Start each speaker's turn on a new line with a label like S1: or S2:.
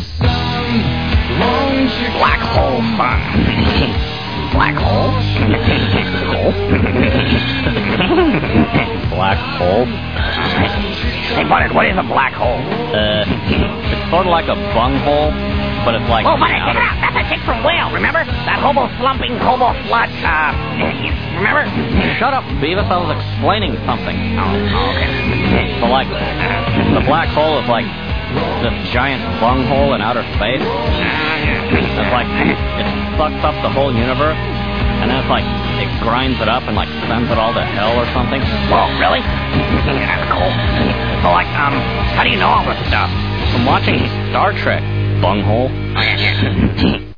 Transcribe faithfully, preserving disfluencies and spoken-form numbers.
S1: sun, won't you
S2: Black hole fun. Black hole? Hole? Black hole? Hey, Butters, what is a black hole?
S3: Uh, it's sort of like a bunghole, but it's like...
S2: Oh, Butters, check it out. That's a chick from Whale, remember? That hobo slumping, hobo slut, uh, remember?
S3: Shut up, Beavis. I was explaining something.
S2: Oh, okay.
S3: So, like, the black hole is like this giant bunghole in outer space. It's like, it sucks up the whole universe, and then it's like, it grinds it up and, like, sends it all to hell or something.
S2: Whoa, really? That's cool. So, like, um, how do you know all this stuff?
S3: From watching Star Trek, bunghole.
S2: Oh, yeah, yeah.